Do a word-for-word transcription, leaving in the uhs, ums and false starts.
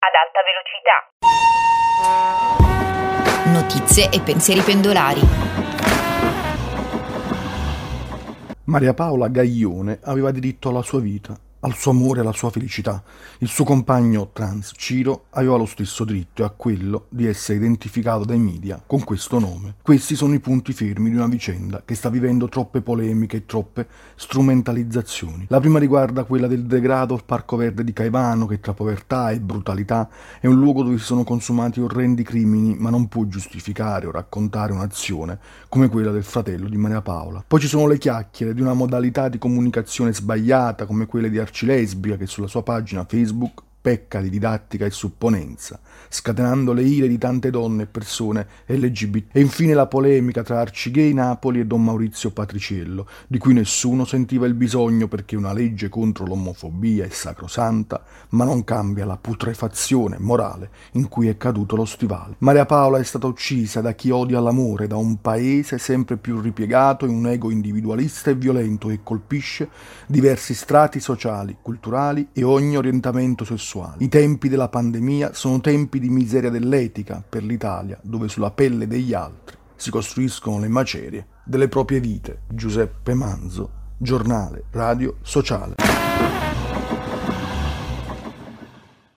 ad alta velocità. Notizie e pensieri pendolari. Maria Paola Gaglione aveva diritto alla sua vita, al suo amore e alla sua felicità. Il suo compagno trans, Ciro, aveva lo stesso diritto e a quello di essere identificato dai media con questo nome. Questi sono i punti fermi di una vicenda che sta vivendo troppe polemiche e troppe strumentalizzazioni. La prima riguarda quella del degrado al Parco Verde di Caivano, che tra povertà e brutalità è un luogo dove si sono consumati orrendi crimini, ma non può giustificare o raccontare un'azione come quella del fratello di Maria Paola. Poi ci sono le chiacchiere di una modalità di comunicazione sbagliata come quelle di Arcilesbica, che sulla sua pagina Facebook pecca di didattica e supponenza, scatenando le ire di tante donne e persone L G B T. E infine la polemica tra Arcigay Napoli e Don Maurizio Patriciello, di cui nessuno sentiva il bisogno perché una legge contro l'omofobia è sacrosanta, ma non cambia la putrefazione morale in cui è caduto lo stivale. Maria Paola è stata uccisa da chi odia l'amore, da un paese sempre più ripiegato in un ego individualista e violento che colpisce diversi strati sociali, culturali e ogni orientamento sessuale. I tempi della pandemia sono tempi di miseria dell'etica per l'Italia, dove sulla pelle degli altri si costruiscono le macerie delle proprie vite. Giuseppe Manzo, Giornale Radio Sociale.